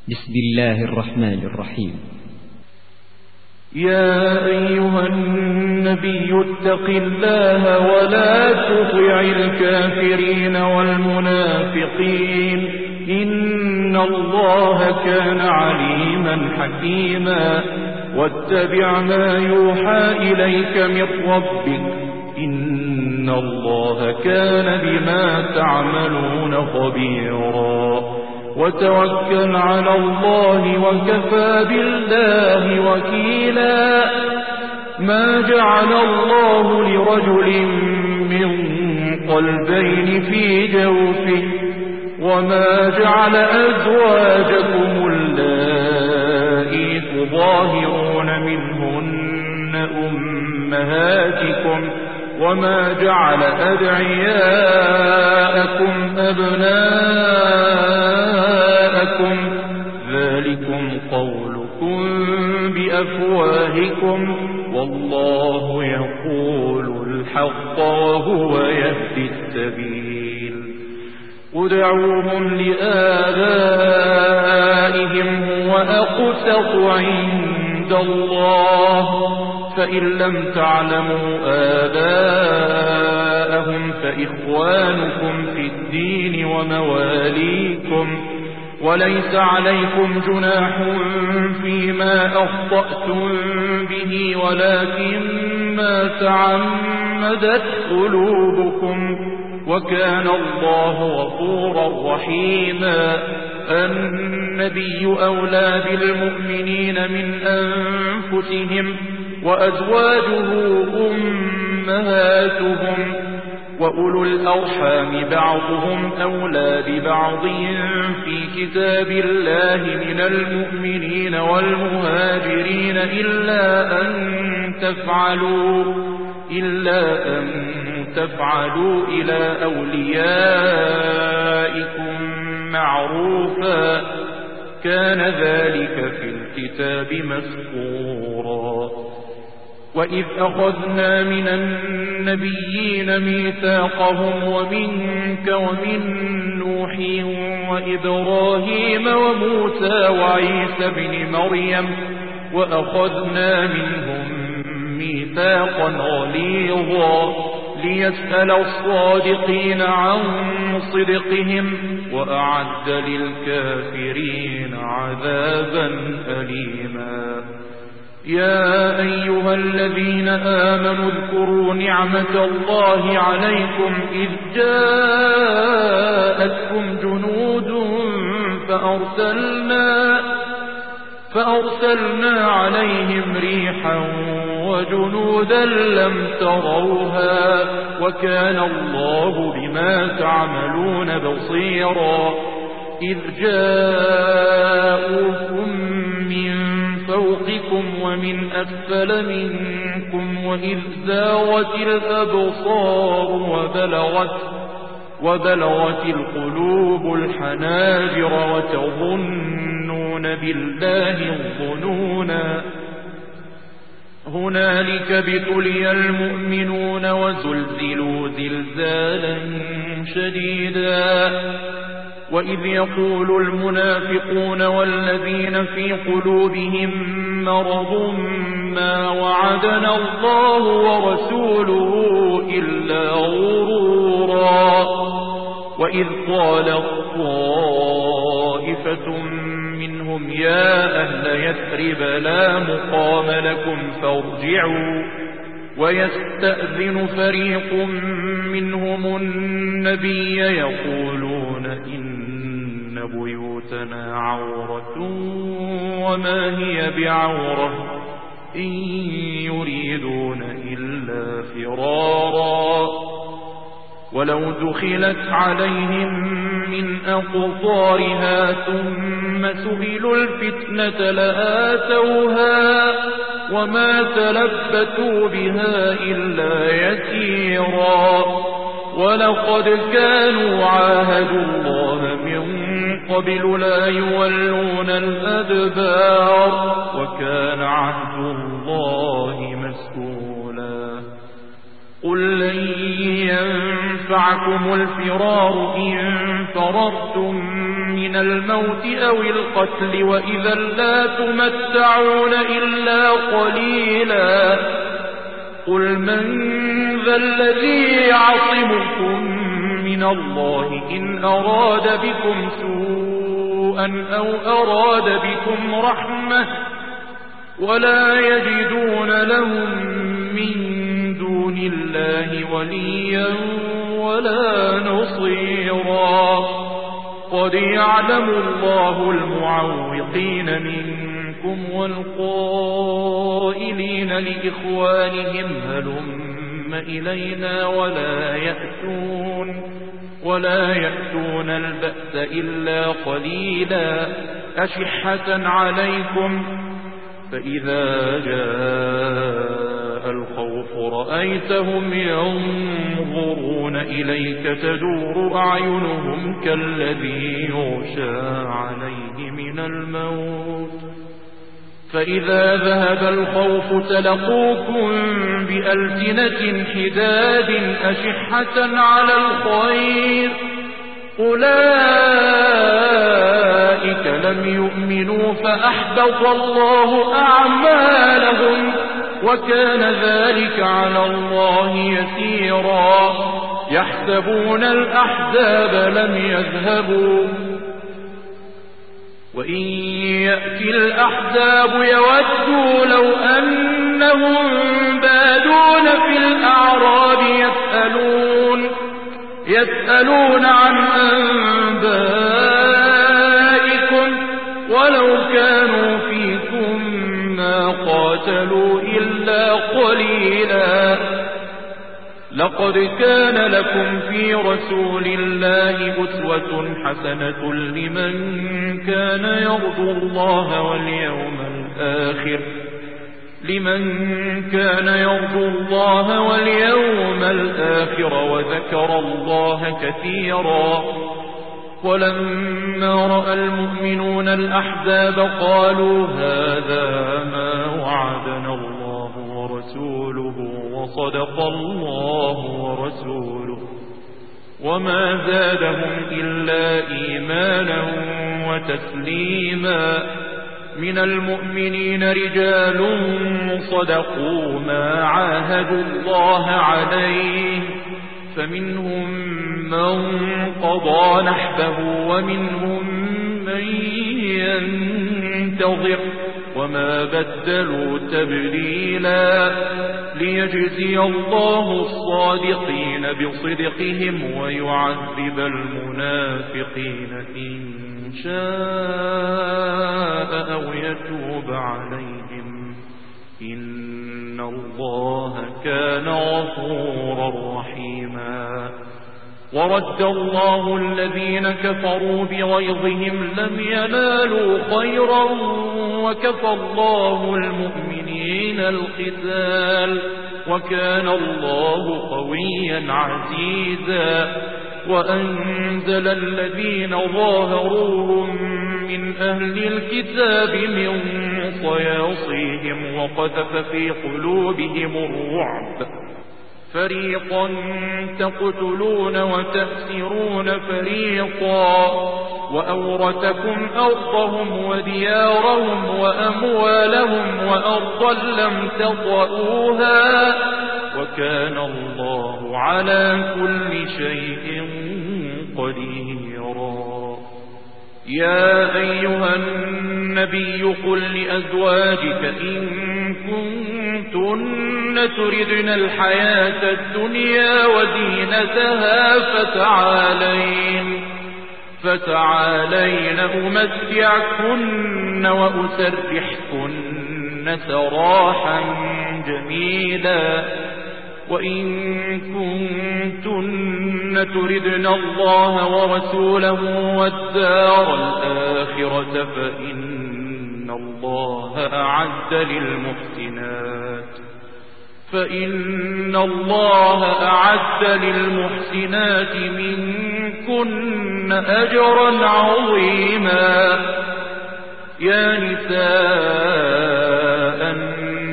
بسم الله الرحمن الرحيم. يا أيها النبي اتق الله ولا تطع الكافرين والمنافقين إن الله كان عليما حكيما. واتبع ما يوحى إليك من ربك إن الله كان بما تعملون خبيرا. وتوكل على الله وكفى بالله وكيلا. ما جعل الله لرجل من قلبين في جوفه وما جعل أزواجكم اللائي تظاهرون منهن أمهاتكم وما جعل أدعياءكم أبناءكم ذلكم قولكم بأفواهكم والله يقول الحق وهو يهدي السبيل. ادعوهم لآبائهم هو أقسط عند الله فإن لم تعلموا آباءهم فإخوانكم في الدين ومواليكم وليس عليكم جناح فيما أخطأتم به ولكن ما تعمدت قلوبكم وكان الله غفورا رحيما. النبي أولى بالمؤمنين من أنفسهم وأزواجه أمهاتهم وأولو الأرحام بعضهم أولى ببعض في كتاب الله من المؤمنين والمهاجرين إلا أن تفعلوا إلى أوليائكم معروفا كان ذلك في الكتاب مسطورا. وإذ أخذنا من النبيين ميثاقهم ومنك ومن نوح وإبراهيم وموسى وعيسى بن مريم وأخذنا منهم ميثاقا غليظا ليسأل الصادقين عن صدقهم وأعد للكافرين عذابا أليما. يا أيها الذين آمنوا اذكروا نعمة الله عليكم إذ جاءتكم جنود فأرسلنا عليهم ريحا وجنودا لم تروها وكان الله بما تعملون بصيرا. إذ جاءوكم من فوقكم ومن أسفل منكم وإذ زاغت الأبصار وبلغت القلوب الحناجر وتظنون بالله الظنونا. هنالك ابتلي المؤمنون وزلزلوا زلزالا شديدا. وإذ يقول المنافقون والذين في قلوبهم مرض ما وعدنا الله ورسوله إلا غرورا. وإذ قالت طائفة منهم يا أهل يثرب لا مقام لكم فارجعوا ويستأذن فريق منهم النبي يقولون إن بيوتنا عورة وما هي بعورة إن يريدون إلا فرارا. ولو دخلت عليهم من أقطارها ثم سئلوا الفتنة لآتوها وما تلبثوا بها إلا يسيرا. ولقد كانوا عاهدوا الله من قبل لا يولون الأدبار وكان عهد الله مسؤولا. قل لن ينفعكم الفرار إن فررتم من الموت أو القتل وإذا لا تمتعون إلا قليلا قل من ذا الذي يعصمكم من الله إن أراد بكم سوءا أو أراد بكم رحمة ولا يجدون لهم من دون الله وليا ولا نصيرا قد يعلم الله المعوقين منكم والقائلين لإخوانهم هلم إلينا ولا يأتون البأس إلا قليلا أشحة عليكم فإذا جاء الخوف رأيتهم ينظرون إليك تدور أعينهم كالذي يغشى عليه من الموت فإذا ذهب الخوف تلقوكم بألسنة حداد أشحة على الخير أولئك لم يؤمنوا فأحبط الله أعمالهم وكان ذلك على الله يسيرا يحسبون الأحزاب لم يذهبوا وإن يأتي الأحزاب يودوا لو أنهم بادون في الأعراب يسألون عن أنبائكم ولو كانوا فيكم ما قاتلوا إلا قليلا لقد كان لكم في رسول الله أسوة حسنة لمن كان يرجو الله واليوم الآخر وذكر الله كثيرا ولما رأى المؤمنون الأحزاب قالوا هذا ما وعدنا الله ورسوله وصدق الله ورسوله وما زادهم إلا إيمانا وتسليما من المؤمنين رجال صدقوا ما عاهدوا الله عليه فمنهم من قضى نحبه ومنهم من ينتظر وما بدلوا تبديلا ليجزي الله الصادقين بصدقهم ويعذب المنافقين إن شاء أو يتوب عليهم إن الله كان غفورا رحيما ورد الله الذين كفروا بغيظهم لم ينالوا خيرا وكفى الله المؤمنين القتال وكان الله قويا عزيزا وأنزل الذين ظاهروهم من أهل الكتاب من صياصيهم وقذف في قلوبهم الرعب فريقا تقتلون وتأسرون فريقا وأورثكم أرضهم وديارهم وأموالهم وأرضا لم تطئوها وكان الله على كل شيء قديرا يا أيها النبي قل لأزواجك إن كنتن تردن الحياة الدنيا وزينتها فتعالين أمتعكن وأسرحكن سراحا جميلا وإن كنتن تردن الله ورسوله والدار الآخرة فإن الله أعد للمحسنات منكن أجرا عظيما يا نساء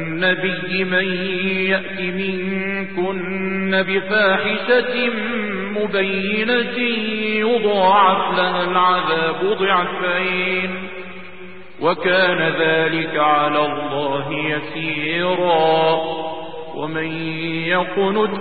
النبي من يأت منكن بفاحشة مبينة يضاعف لها العذاب ضعفين وكان ذلك على الله يسيرا. ومن يقنت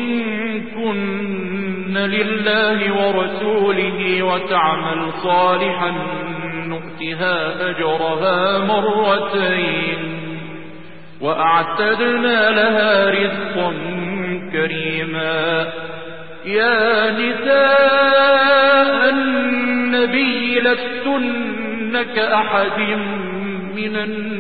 منكن لله ورسوله وتعمل صالحا نؤتها أجرها مرتين وأعتدنا لها رزقا كريما. يا نساء النبي لستن كأحد من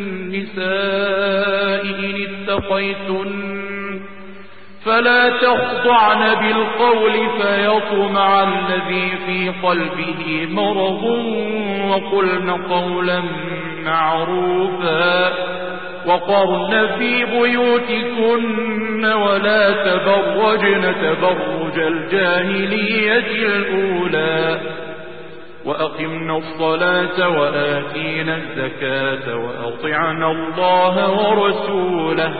النساء إن اتقيتن فلا تخضعن بالقول فيطمع الذي في قلبه مرض وقلن قولا معروفا وقرن في بيوتكن ولا تبرجن تبرج الجاهلية الأولى وأقمنا الصلاة وآتينا الزكاة وأطعنا الله ورسوله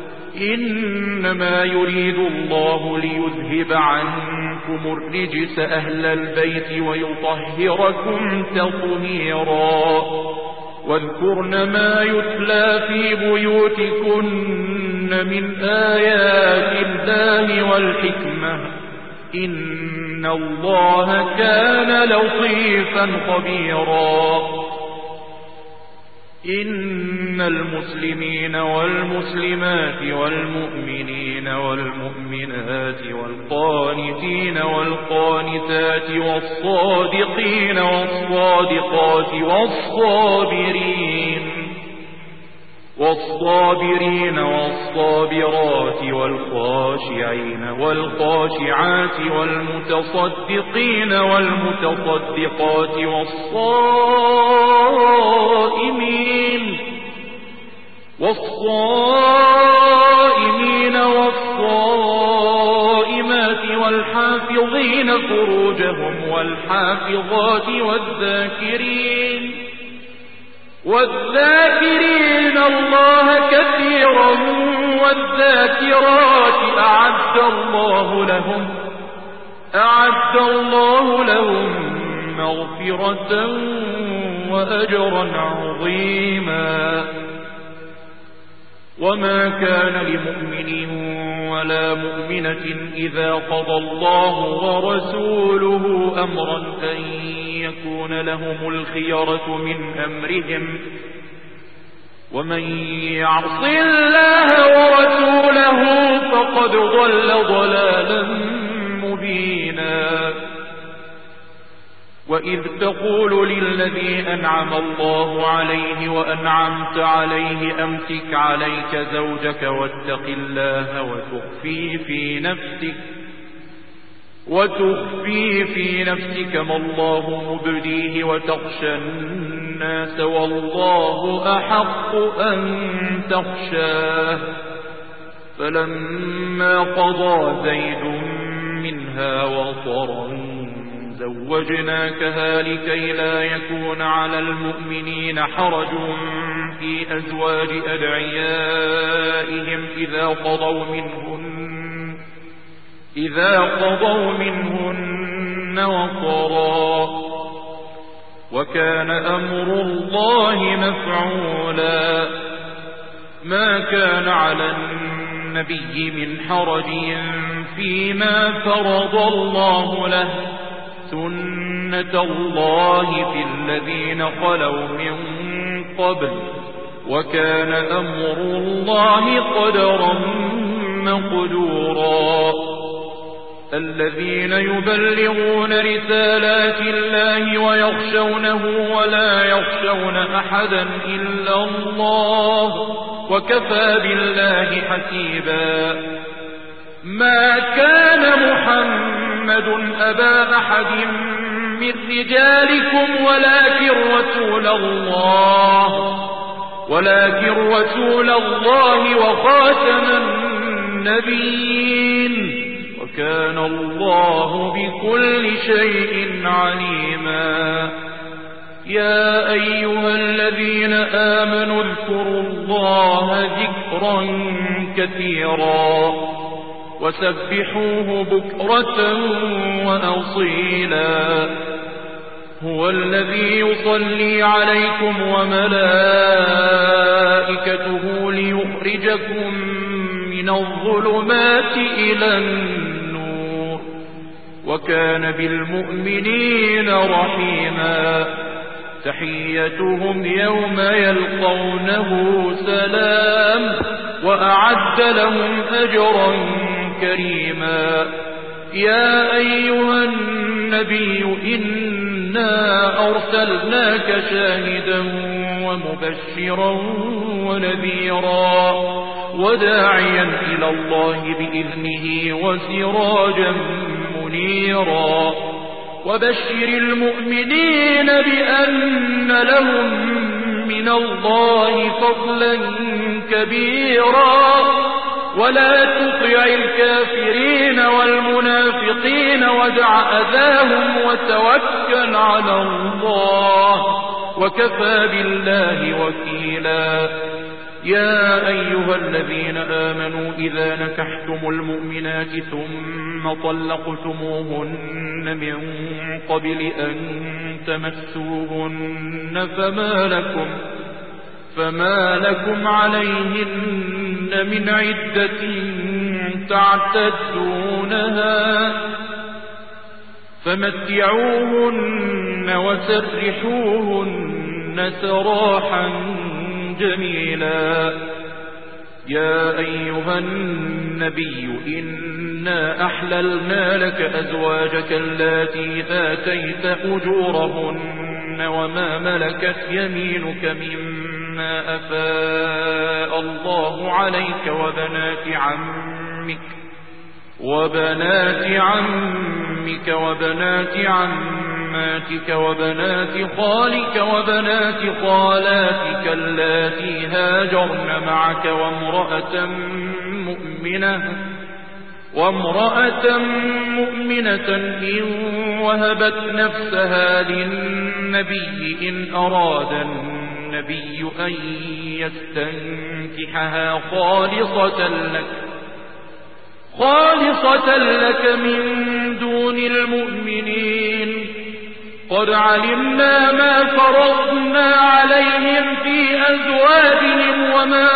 إنما يريد الله ليذهب عنكم الرجس أهل البيت ويطهركم تطهيرا. واذكرن ما يتلى في بيوتكن من آيات الله والحكمة إن الله كان لطيفا خبيرا. إن المسلمين والمسلمات والمؤمنين والمؤمنات والقانتين والقانتات والصادقين والصادقات والصابرين والصابرات والخاشعين والخاشعات والمتصدقين والمتصدقات والصائمين والصائمات والحافظين فروجهم والحافظات والذاكرين الله كثيرا والذاكرات أعد الله لهم مغفرة وأجرا عظيما. وما كان لمؤمن ولا مؤمنة إذا قضى الله ورسوله أمرا أن يكون لهم الخيرة من أمرهم ومن يعص الله ورسوله فقد ضل ضلالا مبينا. وإذ تقول للذي أنعم الله عليه وأنعمت عليه أمسك عليك زوجك واتق الله وتخفي في نفسك ما الله مبديه وتخشى الناس والله أحق أن تخشاه. فلما قضى زيد منها وطرا زوجناكها لكي لا يكون على المؤمنين حرج في أزواج أدعيائهم إذا قضوا منهن وطرا وكان أمر الله مفعولا. ما كان على النبي من حرج فيما فرض الله له سنة الله في الذين خلوا من قبل وكان أمر الله قدرا مقدورا. الذين يبلغون رسالات الله ويخشونه ولا يخشون أحدا إلا الله وكفى بالله حسيبا. ما كان محمد أبا أحد من رجالكم ولكن رسول الله وخاتم النبيين وكان الله بكل شيء عليما. يا أيها الذين آمنوا اذكروا الله ذكرا كثيرا وسبحوه بكرة وأصيلا هو الذي يصلي عليكم وملائكته ليخرجكم من الظلمات إلى النور وكان بالمؤمنين رحيما تحيتهم يوم يلقونه سلام وأعد لهم أجرا كريما يا أيها النبي إنا أرسلناك شاهدا ومبشرا ونذيرا وداعيا إلى الله بإذنه وسراجا منيرا وبشر المؤمنين بأن لهم من الله فضلا كبيرا ولا تطع الكافرين والمنافقين ودع أذاهم وتوكل على الله وكفى بالله وكيلا يا أيها الذين آمنوا إذا نكحتم المؤمنات ثم طلقتموهن من قبل أن تمسوهن فما لكم عليهن من عدة تعتدونها فمتعوهن وسرحوهن سراحا جميلا يا أيها النبي إنا أحللنا لك أزواجك اللاتي آتيت أجورهن وما ملكت يمينك مما أفاء الله عليك وبنات عمك وبنات عماتك وبنات خالك وبنات خالاتك اللاتي هاجرن معك وامرأة مؤمنة إن وهبت نفسها للنبي إن أراد النبي أن يستنكحها خالصة لك من دون المؤمنين قد علمنا ما فرضنا عليهم في أزواجهم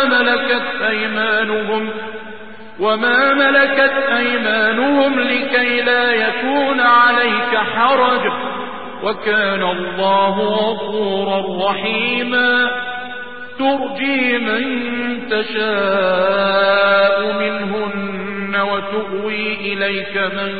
وما ملكت أيمانهم لكي لا يكون عليك حرج وكان الله غفورا رحيما ترجي من تشاء منهن وتؤوي إليك من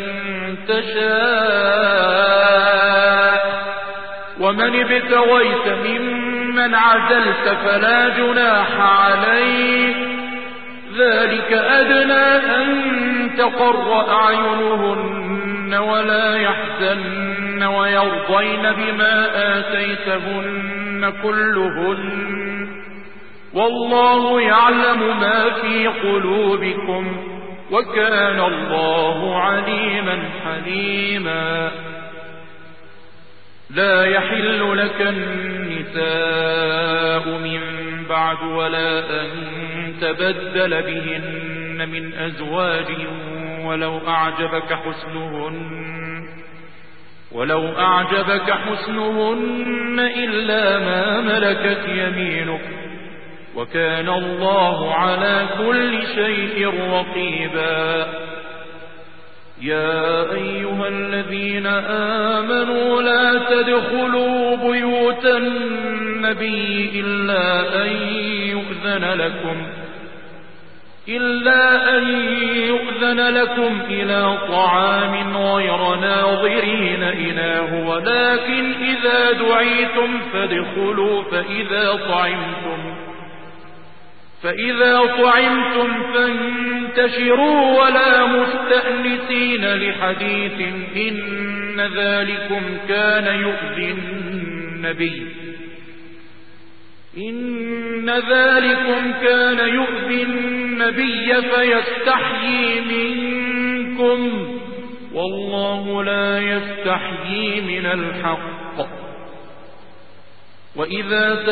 تشاء ومن ابتغيت ممن عزلت فلا جناح عليك ذلك أدنى أن تقر أعينهن ولا يحزن ويرضين بما آتيتهن كلهن والله يعلم ما في قلوبكم وكان الله عليما حليما لا يحل لك النساء من بعد ولا أن تبدل بهن من أزواج ولو أعجبك حسنهن إلا ما ملكت يمينك وكان الله على كل شيء رقيبا يا أيها الذين آمنوا لا تدخلوا بيوت النبي إلا أن يؤذن لكم إلى طعام غير ناظرين إناه ولكن إذا دعيتم فادخلوا فإذا طعمتم فانتشروا ولا مستأنسين لحديث إن ذلكم كان يؤذي النبي فيستحيي منكم والله لا يستحيي من الحق وإذا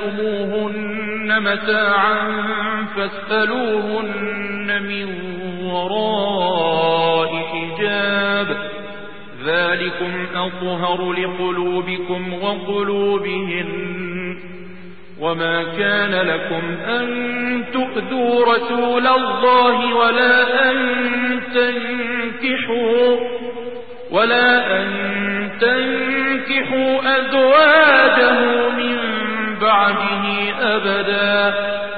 سألتموهن متاعا فاسألوهن من وراء حجاب ذلكم أطهر لقلوبكم وقلوبهن وما كان لكم أن تؤذوا رسول الله ولا أن تنكحوا أزواجه من بعده أبدا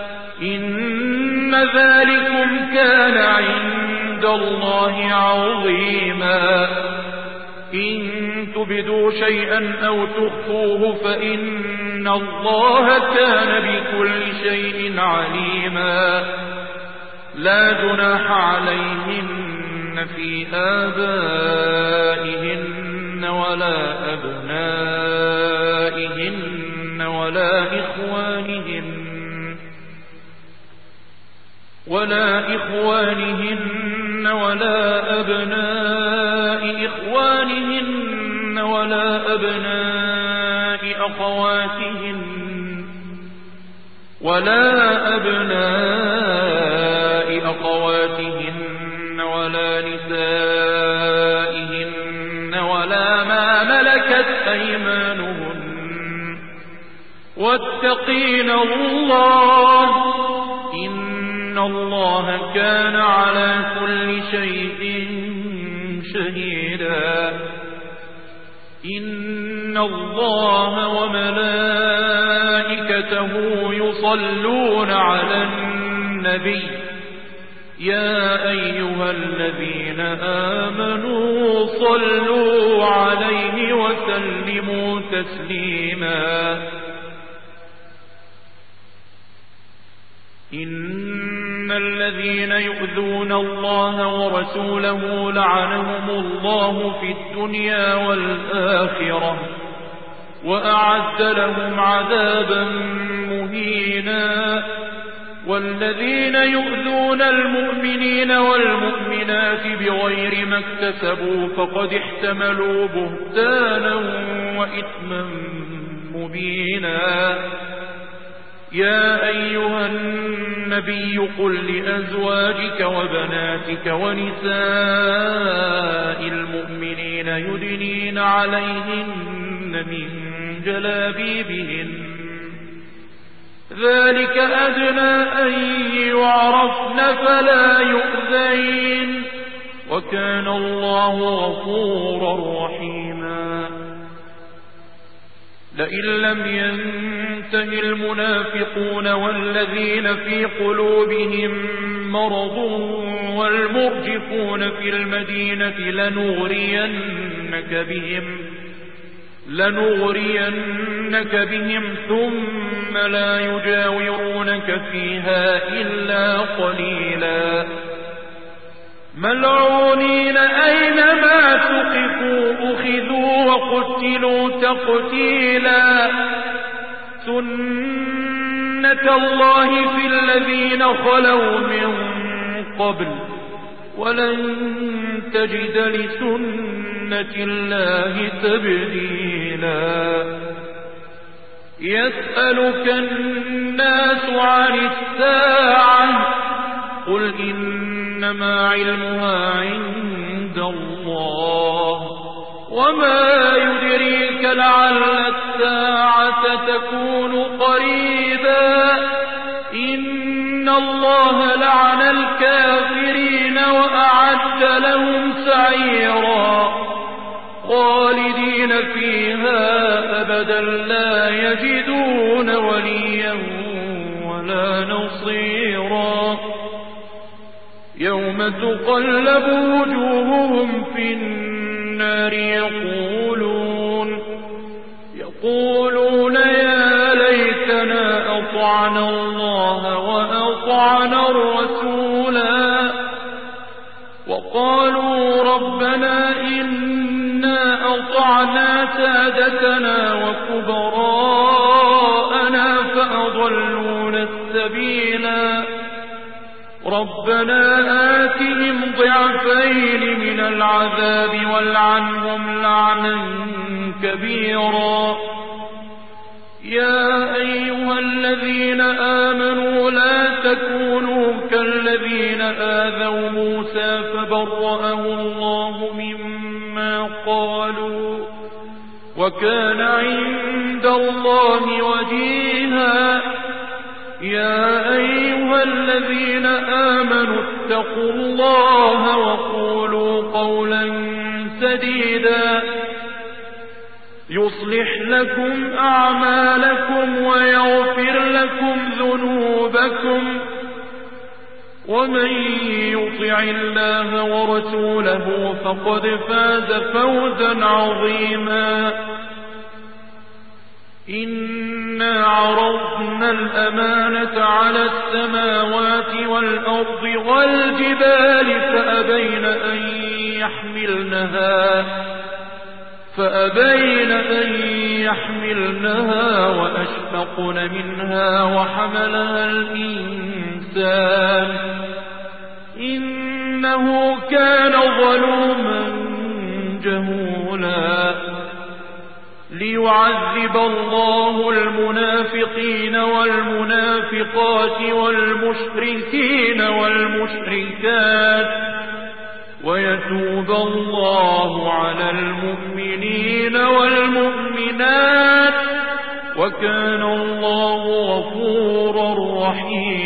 إن ذلكم كان عند الله عظيما إن تبدوا شيئا أو تخفوه فإن الله كان بكل شيء عليما لا جناح عليهن في آبائهن ولا أبنائهن ولا إخوانهن ولا أبناء إخوانهن ولا أبناء أخواتهن ولا نسائهن ولا ما ملكت أيمانهن واتقين الله إن الله كان على كل شيء شهيدا إن الله وملائكته يصلون على النبي يا أيها الذين آمنوا صلوا عليه وسلموا تسليما إن الذين يؤذون الله ورسوله لعنهم الله في الدنيا والآخرة وأعد لهم عذابا مهينا والذين يؤذون المؤمنين والمؤمنات بغير ما اكتسبوا فقد احتملوا بهتانا وإثما مبينا يا أيها النبي قل لأزواجك وبناتك ونساء المؤمنين يدنين عليهن من جلابيبهن ذلك أدنى أن يعرفن فلا يؤذين وكان الله غفورا رحيما لئن لم ينته المنافقون والذين في قلوبهم مرض والمرجفون في المدينة لنغرينك بهم ثم لا يجاورونك فيها إلا قليلا ملعونين أينما تقفوا أخذوا وقتلوا تقتيلا سنة الله في الذين خلوا من قبل ولن تجد لسنة الله تبديلا يسألك الناس عن الساعة قل إنما علمها عند الله وما يدريك لعل الساعة تكون قريبا إن الله لعن الكافرين وأعد لهم سعيرا خالدين فيها أبدا لا يجدون وليا ولا نصيرا يوم تقلب وجوههم في النار يقولون يا ليتنا أطعنا الله وأطعنا الرسولا وقالوا ربنا إنا أطعنا سادتنا وكبراءنا فأضلونا السبيلا ربنا آتهم ضعفين من العذاب والعنهم لعنا كبيرا يا أيها الذين آمنوا لا تكونوا كالذين الذين آذوا موسى فبرأه الله مما قالوا وكان عند الله وجيها يا أيها الذين آمنوا اتقوا الله وقولوا قولا سديدا يصلح لكم أعمالكم ويغفر لكم ذنوبكم ومن يطع الله ورسوله فقد فاز فوزا عظيما إنا عرضنا الأمانة على السماوات والأرض والجبال فأبين أن يحملنها وأشفقن منها وحملها الإنسان إنه كان ظلوما جهولا ليعذب الله المنافقين والمنافقات والمشركين والمشركات ويتوب الله على المؤمنين والمؤمنات وكان الله غفورا رحيما